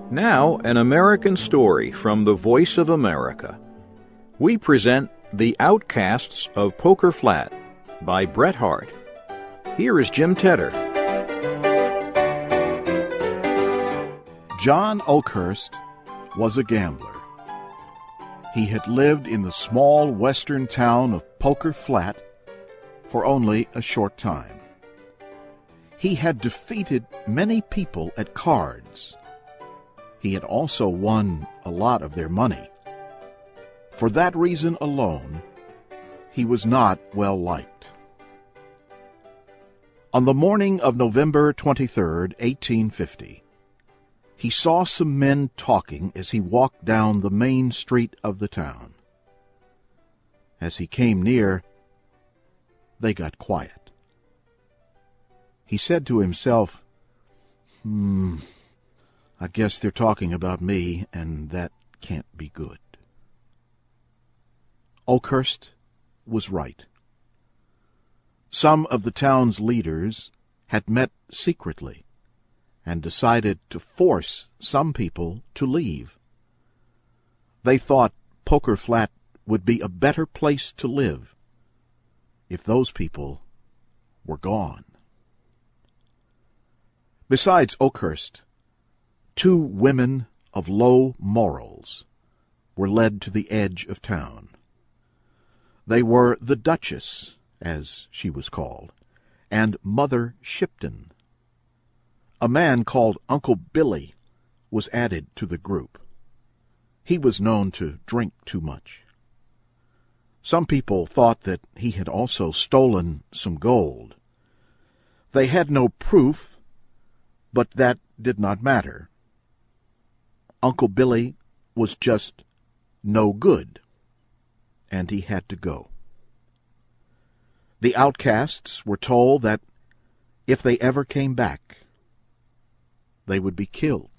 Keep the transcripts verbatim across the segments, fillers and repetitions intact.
Now, an American story from the Voice of America. We present The Outcasts of Poker Flat by Bret Harte. Here is Jim Tedder. John Oakhurst was a gambler. He had lived in the small western town of Poker Flat for only a short time. He had defeated many people at cards. He had also won a lot of their money. For that reason alone, he was not well liked. On the morning of November twenty-third, eighteen fifty, he saw some men talking as he walked down the main street of the town. As he came near, they got quiet. He said to himself, Hmm, I guess they're talking about me, and that can't be good. Oakhurst was right. Some of the town's leaders had met secretly and decided to force some people to leave. They thought Poker Flat would be a better place to live if those people were gone. Besides Oakhurst, two women of low morals were led to the edge of town. They were the Duchess, as she was called, and Mother Shipton. A man called Uncle Billy was added to the group. He was known to drink too much. Some people thought that he had also stolen some gold. They had no proof, but that did not matter. Uncle Billy was just no good, and he had to go. The outcasts were told that if they ever came back, they would be killed.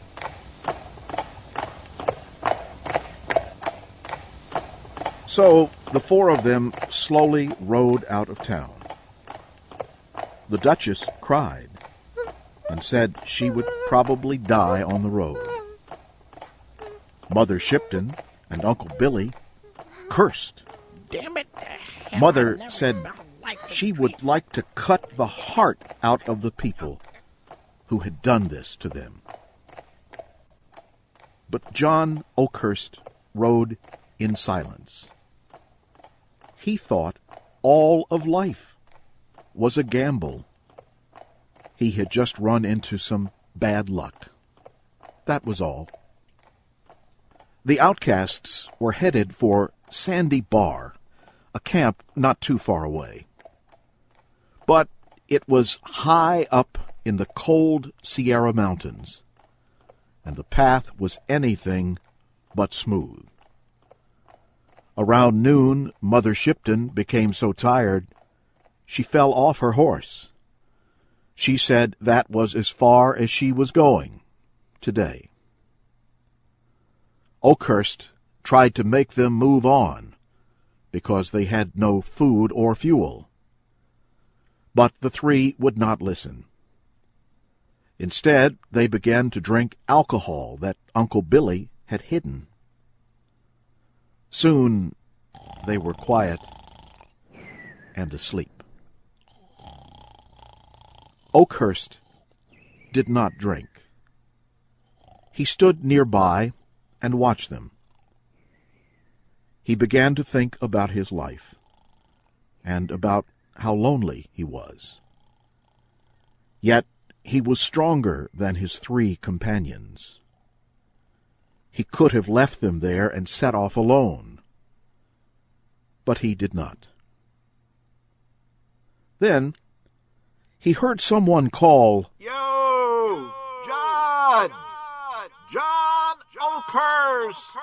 So the four of them slowly rode out of town. The Duchess cried and said she would probably die on the road. Mother Shipton and Uncle Billy cursed. Damn it. Mother said she would like to cut the heart out of the people who had done this to them. But John Oakhurst rode in silence. He thought all of life was a gamble. He had just run into some bad luck. That was all. The outcasts were headed for Sandy Bar, a camp not too far away. But it was high up in the cold Sierra Mountains, and the path was anything but smooth. Around noon, Mother Shipton became so tired she fell off her horse. She said that was as far as she was going today. Oakhurst tried to make them move on because they had no food or fuel. But the three would not listen. Instead, they began to drink alcohol that Uncle Billy had hidden. Soon they were quiet and asleep. Oakhurst did not drink. He stood nearby and watched them. He began to think about his life and about how lonely he was. Yet he was stronger than his three companions. He could have left them there and set off alone, but he did not. Then he heard someone call, Yo! John! John Oakhurst!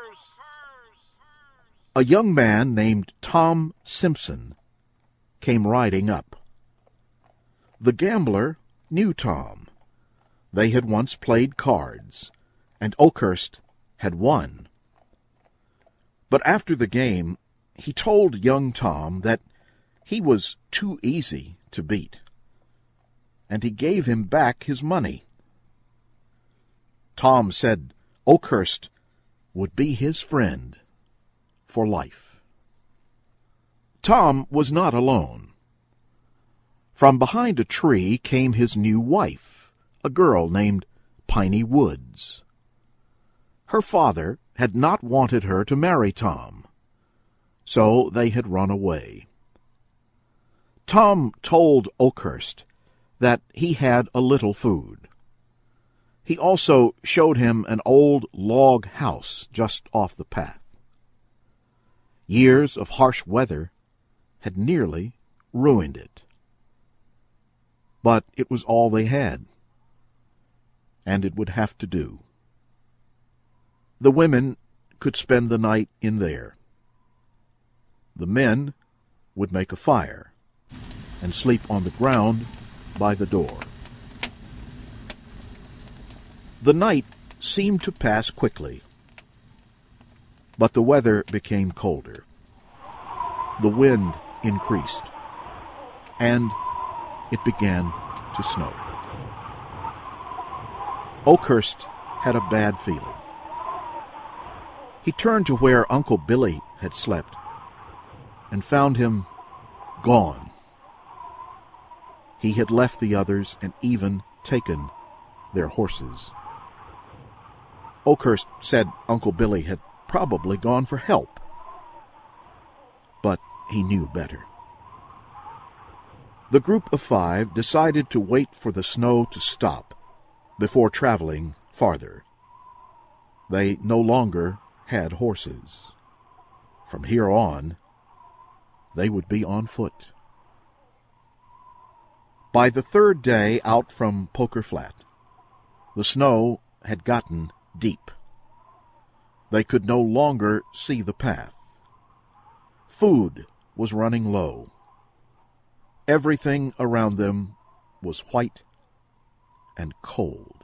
A young man named Tom Simpson came riding up. The gambler knew Tom. They had once played cards, and Oakhurst had won. But after the game, he told young Tom that he was too easy to beat, and he gave him back his money. Tom said Oakhurst would be his friend for life. Tom was not alone. From behind a tree came his new wife, a girl named Piney Woods. Her father had not wanted her to marry Tom, so they had run away. Tom told Oakhurst that he had a little food. He also showed him an old log house just off the path. Years of harsh weather had nearly ruined it. But it was all they had, and it would have to do. The women could spend the night in there. The men would make a fire and sleep on the ground by the door. The night seemed to pass quickly, but the weather became colder. The wind increased, and it began to snow. Oakhurst had a bad feeling. He turned to where Uncle Billy had slept and found him gone. He had left the others and even taken their horses. Oakhurst said Uncle Billy had probably gone for help, but he knew better. The group of five decided to wait for the snow to stop before traveling farther. They no longer had horses. From here on, they would be on foot. By the third day out from Poker Flat, the snow had gotten deep. They could no longer see the path. Food was running low. Everything around them was white and cold.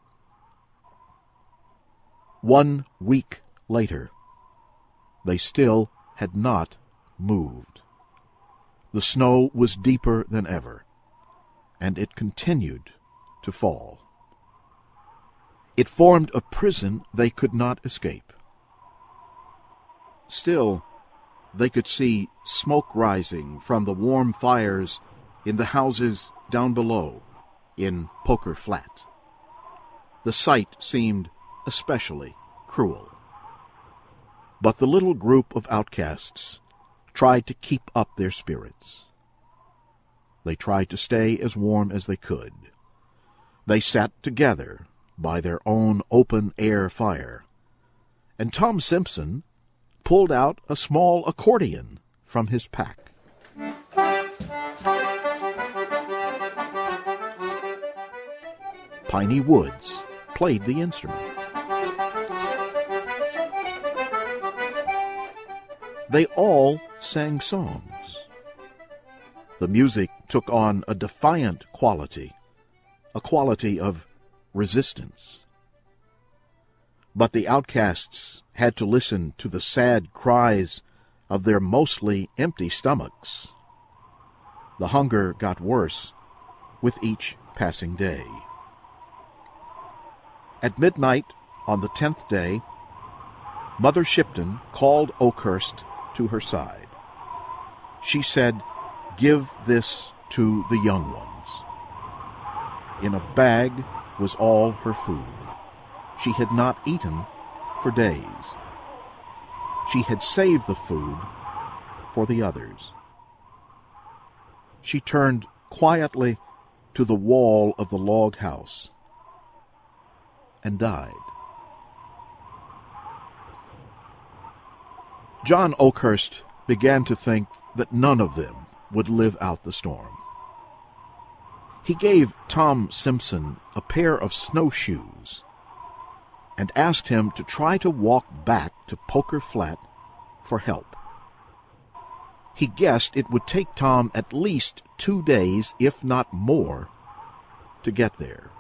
One week later, they still had not moved. The snow was deeper than ever, and it continued to fall. It formed a prison they could not escape. Still, they could see smoke rising from the warm fires in the houses down below in Poker Flat. The sight seemed especially cruel. But the little group of outcasts tried to keep up their spirits. They tried to stay as warm as they could. They sat together by their own open-air fire, and Tom Simpson pulled out a small accordion from his pack. Piney Woods played the instrument. They all sang songs. The music took on a defiant quality, a quality of resistance. But the outcasts had to listen to the sad cries of their mostly empty stomachs. The hunger got worse with each passing day. At midnight on the tenth day, Mother Shipton called Oakhurst to her side. She said, "Give this to the young ones." In a bag was all her food. She had not eaten for days. She had saved the food for the others. She turned quietly to the wall of the log house and died. John Oakhurst began to think that none of them would live out the storm. He gave Tom Simpson a pair of snowshoes and asked him to try to walk back to Poker Flat for help. He guessed it would take Tom at least two days, if not more, to get there.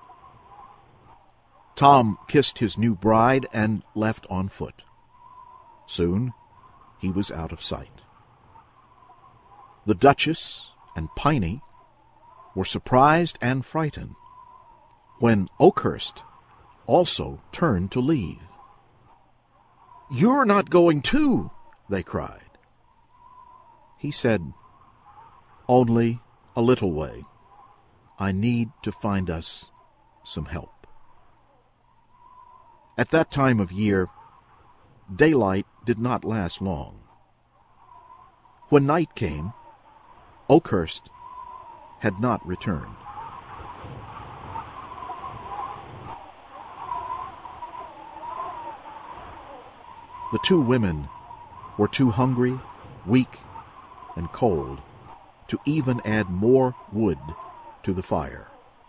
Tom kissed his new bride and left on foot. Soon he was out of sight. The Duchess and Piney were surprised and frightened when Oakhurst also turned to leave. "You're not going too," they cried. He said, "Only a little way. I need to find us some help." At that time of year, daylight did not last long. When night came, Oakhurst had not returned. The two women were too hungry, weak, and cold to even add more wood to the fire.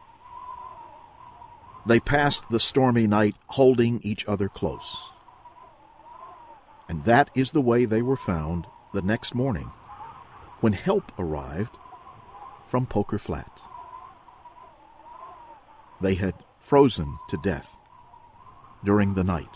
They passed the stormy night holding each other close. And that is the way they were found the next morning, when help arrived from Poker Flat. They had frozen to death during the night.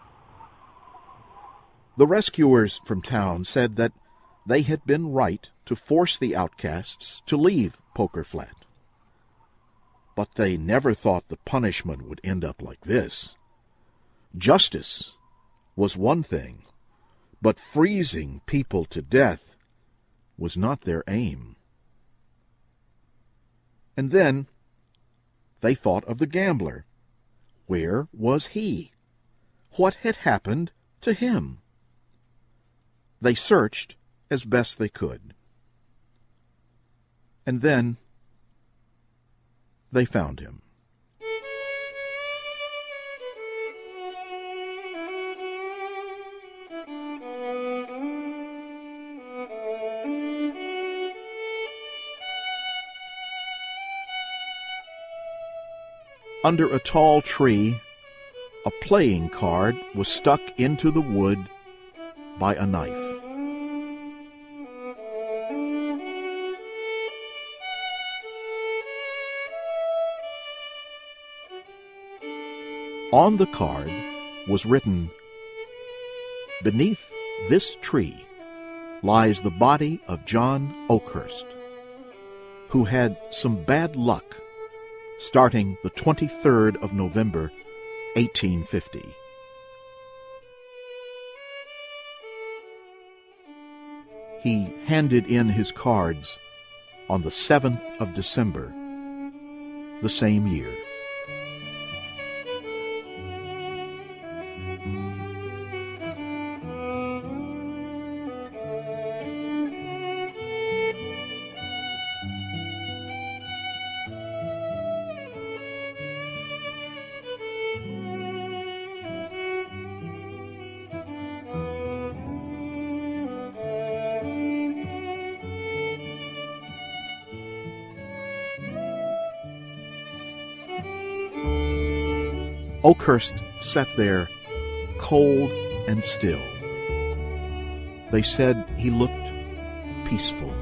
The rescuers from town said that they had been right to force the outcasts to leave Poker Flat. But they never thought the punishment would end up like this. Justice was one thing, but freezing people to death was not their aim. And then they thought of the gambler. Where was he? What had happened to him? They searched as best they could. And then they found him. Under a tall tree, a playing card was stuck into the wood by a knife. On the card was written, "Beneath this tree lies the body of John Oakhurst, who had some bad luck starting the twenty-third of November, eighteen fifty. He handed in his cards on the seventh of December, the same year. Oakhurst sat there, cold and still. They said he looked peaceful.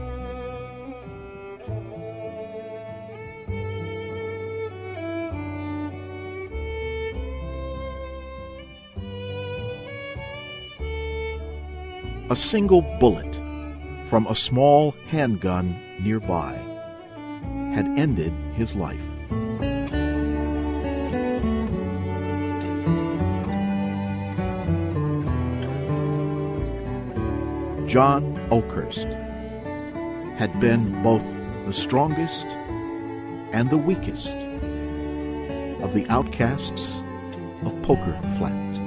A single bullet from a small handgun nearby had ended his life. John Oakhurst had been both the strongest and the weakest of the outcasts of Poker Flat.